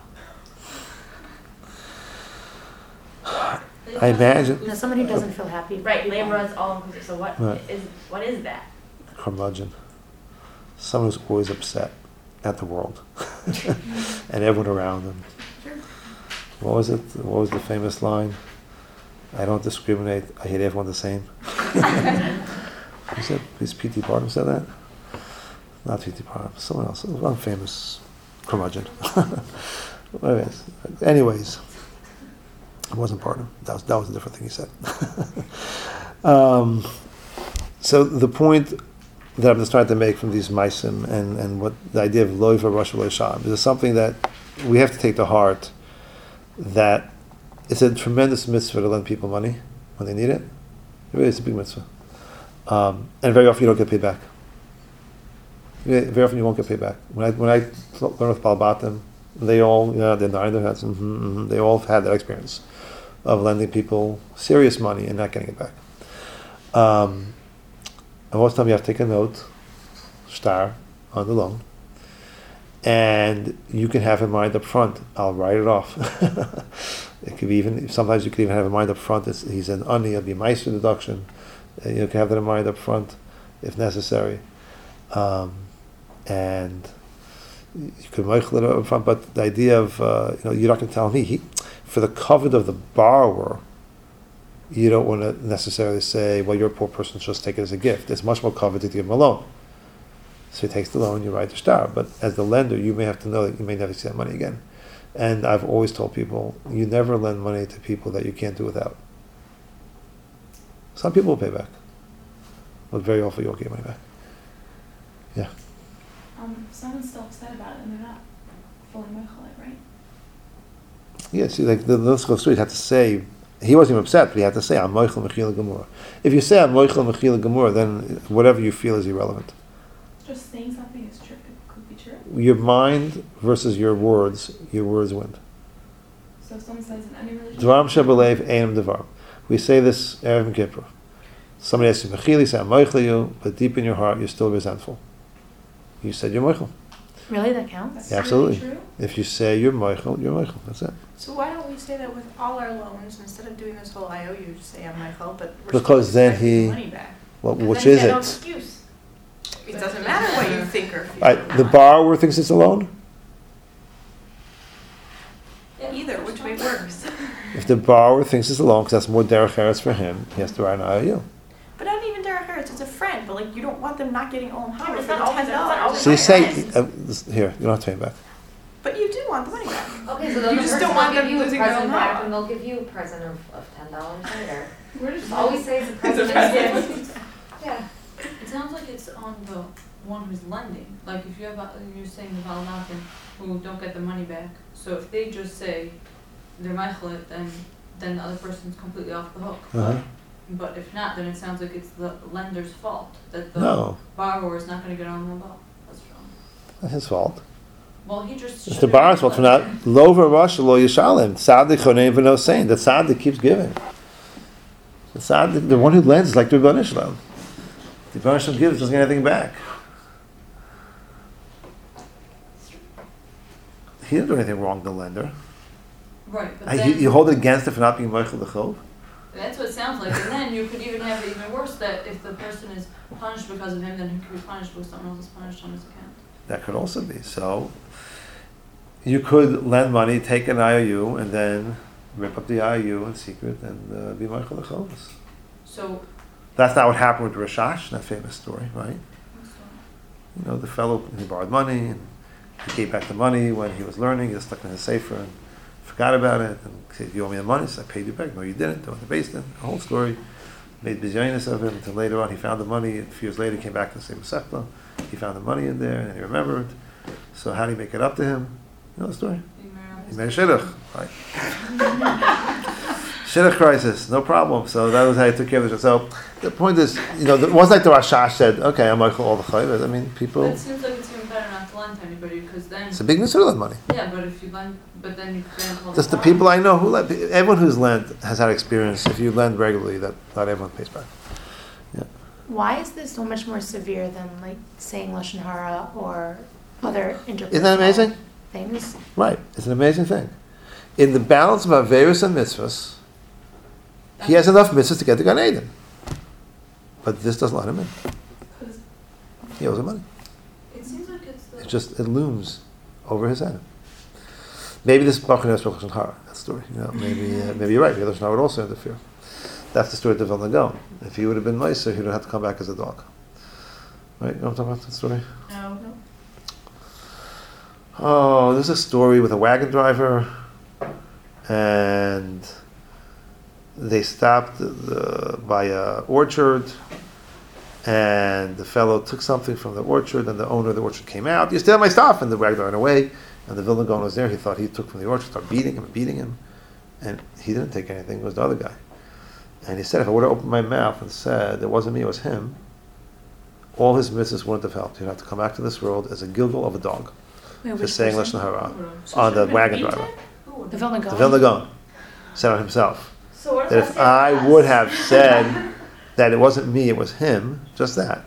I imagine Now, someone who doesn't feel happy. Right, labra is all inclusive. So what Right. is what is that? curmudgeon. Someone who's always upset at the world and everyone around them. What was it? What was the famous line? I don't discriminate. I hate everyone the same. Who said? Is P T Barnum said that? Not P T Barnum. Someone else. One famous curmudgeon. Anyways, anyways, it wasn't Barnum. That was that was a different thing he said. um, so the point that I'm just trying to make from these meisim and, and what the idea of loiva rosh sham is something that we have to take to heart, that it's a tremendous mitzvah to lend people money when they need it. It really is a big mitzvah. Um, and very often you don't get paid back. Very very often you won't get paid back. When I when I learned with Balbatim, they all, you know, they're nodding their heads, mm-hmm, mm-hmm, they all have had that experience of lending people serious money and not getting it back. Um, and most of the time you have to take a note, star, on the loan, and you can have in mind up front, I'll write it off. It could be even, sometimes you could even have in mind up front, it's, he's an ani, it'll be a meister deduction. Uh, you can have that in mind up front if necessary. Um, and you could make it up front, but the idea of, uh, you know, you're not going to tell me, he, for the covet of the borrower, you don't want to necessarily say, well, you're a poor person, so just take it as a gift. It's much more coveted to give him a loan. So he takes the loan, you write the star. But as the lender, you may have to know that you may never see that money again. And I've always told people, you never lend money to people that you can't do without. Some people will pay back, but very often you won't get money back. Yeah. Um, if someone's still upset about it and they're not fully moichel, right? Yeah, see, like the Liskov story had to say, he wasn't even upset, but he had to say, I'm moichel mechila gemura. If you say, I'm moichel mechila gemura, then whatever you feel is irrelevant. Just saying something is true. It could be true. Your mind versus your words, your words win. So if someone says in any religion. Dvarim shebelev einam devarim. We say this Erev Kippur. Somebody asks you, mechili, say, I'm moichel you, but deep in your heart, you're still resentful. You said you're moichel. Really, that counts? That's Yeah, absolutely. Really true? If you say you're moichel, you're moichel. That's it. So why don't we say that with all our loans, instead of doing this whole I O U, just say I'm Michael, but we're Because still then expecting he- the money back. Well, And which then you is get no it? excuse. It doesn't matter what you think or feel. Right, the borrower thinks it's a loan. Either, which way works. If the borrower thinks it's a loan, because that's more derech eretz for him, he has to write an I O U. But not even Derek Harris, it's a friend, but like you don't want them not getting Olam Yeah, Haba but for it's the not always- ten it's not dollars. always So you say, Right. uh, this- here, you don't have to pay him back. But you do want the money back. Okay, so You then the just person don't will want give them you a losing present their back, own and they'll give you a present of, of ten dollars later. We're just Just always say it's a It's a present. present. gift. Yeah. It sounds like it's on the one who's lending. Like if you have, a- you're saying the Valnatim who don't get the money back. So if they just say they're Michaelit, then then the other person's completely off the hook. Uh-huh. But if not, then it sounds like it's the lender's fault that the No, borrower is not going to get on the ball. That's wrong. not his fault. Well, he just. It's the borrower's fault for not, lover Rosh lo yishalim. Tzaddik chonei v'no saying. The tzaddik keeps giving. The tzaddik, the one who lends is like the Rebbeinu Shalom. The Rebbeinu Shalom gives, doesn't get anything back. He didn't do anything wrong, the lender. Right, but Uh, then, You, you hold it against it for not being Michael the Chov? that's what it sounds like. And then you could even have it even worse, that if the person is punished because of him, then he could be punished because someone else is punished on his account. That could also be. So, you could lend money, take an I O U, and then rip up the I O U in secret and uh, be Michael the Chov. So, That's not what happened with Rashash, that famous story, right? You know, the fellow, he borrowed money, and he gave back the money when he was learning, he was stuck in his safer and forgot about it, and said, you owe me the money, so I paid you back. No, you didn't. They went to Beis Din. The whole story made bizyonis of him until later on he found the money. A few years later he came back to the same Masechta. He found the money in there, and he remembered. So how did he make it up to him? You know the story? He made a shidduch, right? Shidduch crisis, no problem. So that was how he took care of it. So the point is, you know, it wasn't like the Rashash said, okay, I'm Michael all the chayv. I mean, but people, it seems like it's even better not to lend to anybody because then. it's a big mitzvah to lend money. Yeah, but if you lend, but then you can't hold Just the people I know who lend, everyone who's lent has had experience. If you lend regularly, that not everyone pays back. Why is this so much more severe than like saying Lashon Hara or other interpersonal Isn't that amazing? things? Right, it's an amazing thing. In the balance of Averis and mitzvahs, he has enough mitzvahs to get to Gan Eden. But this doesn't let him in. Because He owes him money. It seems like it's the. It just, it looms over his head. Maybe this Baruch Hu Lashon Hara, that story. You know, maybe, uh, maybe you're right. Maybe Lashon Hara would also interfere. That's the story of the Vilna Gaon. If he would have been nicer, he would have had to come back as a dog. Right? You know what I'm talking about, that story? No, no. Oh, there's a story with a wagon driver, and they stopped the, by a orchard, and the fellow took something from the orchard, and the owner of the orchard came out. You steal my stuff, and the wagon driver ran away. And the Vilna Gaon was there. He thought he took from the orchard, started beating him and beating him, and he didn't take anything. It was the other guy. And he said, if I would have opened my mouth and said it wasn't me, it was him, all his mitzvahs wouldn't have helped. He'd have to come back to this world as a gilgal of a dog Wait, for which saying person? Lashon Hara So on should the have been wagon beaten? driver. Who? The Vilna Gaon. The Vilna Gaon said on himself So what that does if that say I about would us? have said that it wasn't me, it was him, just that,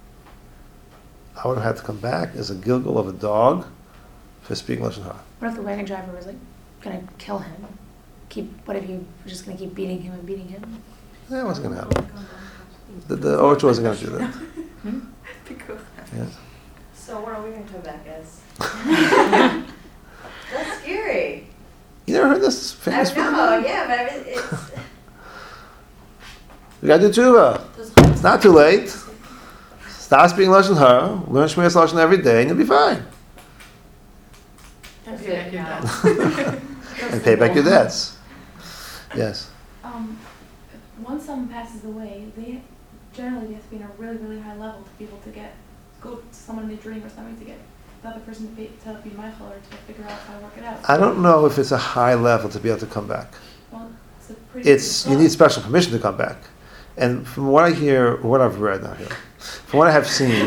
I would have had to come back as a gilgal of a dog for speaking Lashon Hara. What if the wagon driver was like gonna kill him? Keep. What if you were just gonna keep beating him and beating him? That wasn't going to happen. The, the orchard wasn't going to do that. Hmm? Yeah. So what are we going to come back as? That's scary. You never heard this I famous know, yeah, but I mean, it's... You got to do tshuva. Does- It's not too late. Stop speaking Lashon Hara, learn Shmiras Lashon every day, and you'll be fine. That's good, yeah. and pay back your debts. Yes. Um, once someone passes away, they generally they have to be in a really, really high level to be able to get go to someone in their dream or something to get the other person to be to be Michael or to figure out how to work it out. I don't know if it's a high level to be able to come back. Well, it's a pretty. It's you need special permission to come back. And from what I hear, what I've read, not here, from what I have seen,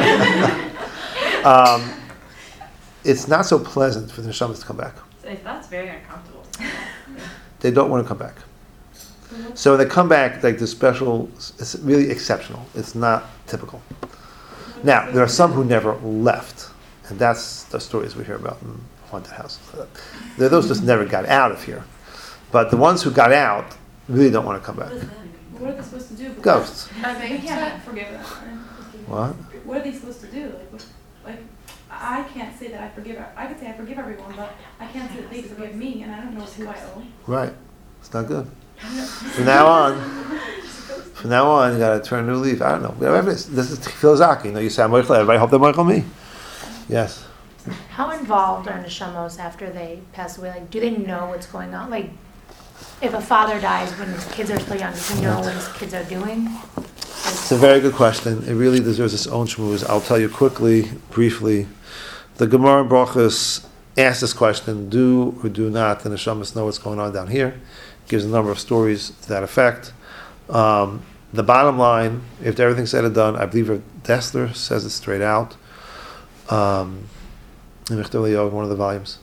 um, it's not so pleasant for the neshamas to come back. So that's very uncomfortable. They don't want to come back. So when they come back, like the special, it's really exceptional. It's not typical. Now, there are some who never left, and that's the stories we hear about in haunted houses. There are those just never got out of here. But the ones who got out really don't want to come back. What are they supposed to do? Because Ghosts. They can't forgive them. What? What are they supposed to do? Like, what, like, I can't say that I forgive. I could say I forgive everyone, but I can't say that they forgive me, and I don't know who I owe. Right. It's not good. From now on, from now on, you got to turn a new leaf. I don't know. Whatever it is. This is Tefillah. You know, you say, I'm Michael. Everybody hope they're Michael me. Yes. How involved are neshamos after they pass away? Like, do they know what's going on? Like, if a father dies when his kids are still young, does he know what his kids are doing? It's a very good question. It really deserves its own shmooze. I'll tell you quickly, briefly. The Gemara in Brachos asks this question: do or do not the neshamas know what's going on down here? Gives a number of stories to that effect. Um, the bottom line, if everything's said and done, I believe Rav Dessler says it straight out. Um, in Mechter Eliyahu, one of the volumes.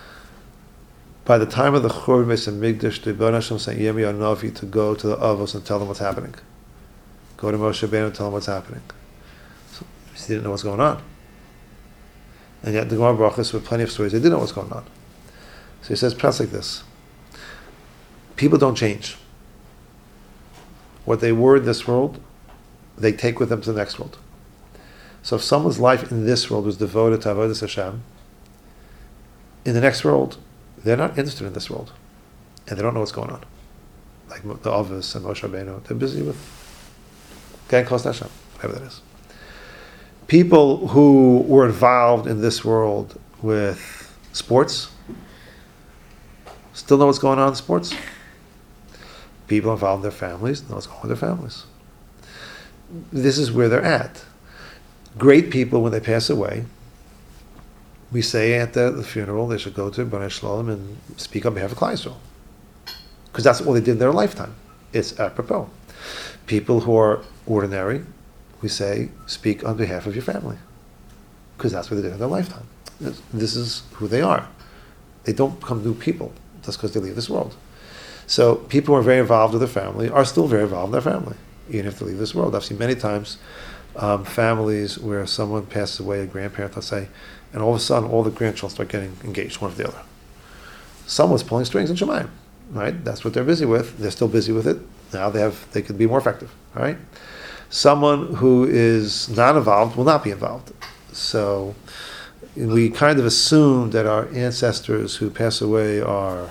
By the time of the Churban Beis Hamikdash, the Rebbeinu Hashem sent Yirmiyahu Novi to go to the Avos and tell them what's happening. Go to Moshe Rabbeinu and tell them what's happening. So he didn't know what's going on. And yet the Gemara Brachos, with plenty of stories, they did know what's going on. So he says, perhaps like this. People don't change. What they were in this world, they take with them to the next world. So if someone's life in this world was devoted to Avodas Hashem, in the next world, they're not interested in this world. And they don't know what's going on. Like the Avos and Moshe Rabbeinu, they're busy with getting close to Hashem, whatever that is. People who were involved in this world with sports still know what's going on in sports. People involved in their families know what's going on with their families. This is where they're at. Great people, when they pass away, we say at the, the funeral they should go to Bnei Shalom and speak on behalf of Klal Yisrael. Because that's all they did in their lifetime. It's apropos. People who are ordinary, we say, speak on behalf of your family. Because that's what they did in their lifetime. This, this is who they are. They don't become new people just because they leave this world. So people who are very involved with their family are still very involved in their family, even if they leave this world. I've seen many times um, families where someone passes away, a grandparent, let's say, and all of a sudden all the grandchildren start getting engaged, one after the other. Someone's pulling strings in Shemayim, right? That's what they're busy with. They're still busy with it. Now they have, they could be more effective, right? Someone who is not involved will not be involved. So we kind of assume that our ancestors who pass away are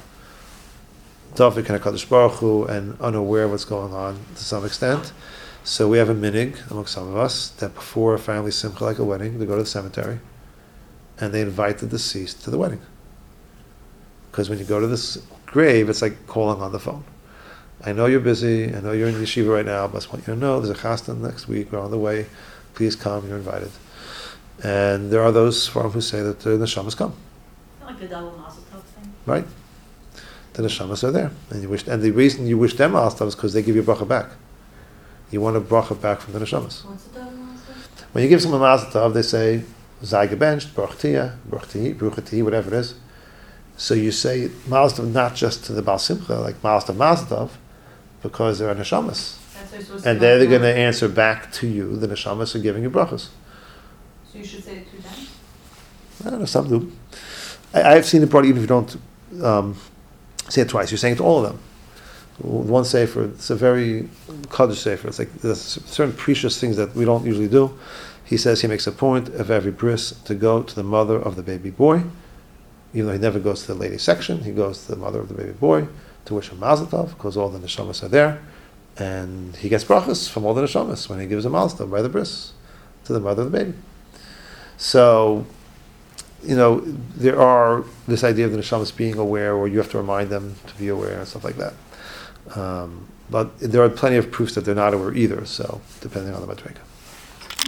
Dafik and HaKadosh Baruch Hu and unaware of what's going on to some extent. So we have a minig among some of us that before a family simcha, like a wedding, they go to the cemetery and they invite the deceased to the wedding. Because when you go to this grave, it's like calling on the phone. I know you're busy, I know you're in yeshiva right now, but I just want you to know there's a chastan next week, we're on the way, please come, you're invited. And there are those from who say that the neshamas come. Like the double mazel tov thing. Right? The neshamas are there. And you wish, and the reason you wish them mazel tov is because they give you a bracha back. You want a bracha back from the neshamas. What's the double mazel? When you give someone mazel tov, they say, Zai gebenched, baruch tiyah, baruch tihi, baruch tihi, whatever it is. So you say mazel tov not just to the Baal Simcha, like mazel tov, mazel tov, because they're neshamas. And they're going to answer back to you. The neshamas are giving you brachas. So you should say it two times? I don't know, some do. I, I've seen it brought even if you don't um, say it twice. You're saying it to all of them. One sefer, it's a very kaddish sefer. It's like there's certain precious things that we don't usually do. He says he makes a point of every bris to go to the mother of the baby boy. Even though he never goes to the lady section, he goes to the mother of the baby boy to wish him mazel tov, because all the neshamas are there. And he gets brachas from all the neshamas when he gives a mazel tov by the bris to the mother of the baby. So you know, there are this idea of the neshamas being aware, or you have to remind them to be aware and stuff like that. Um, but there are plenty of proofs that they're not aware either. So depending on the madrega.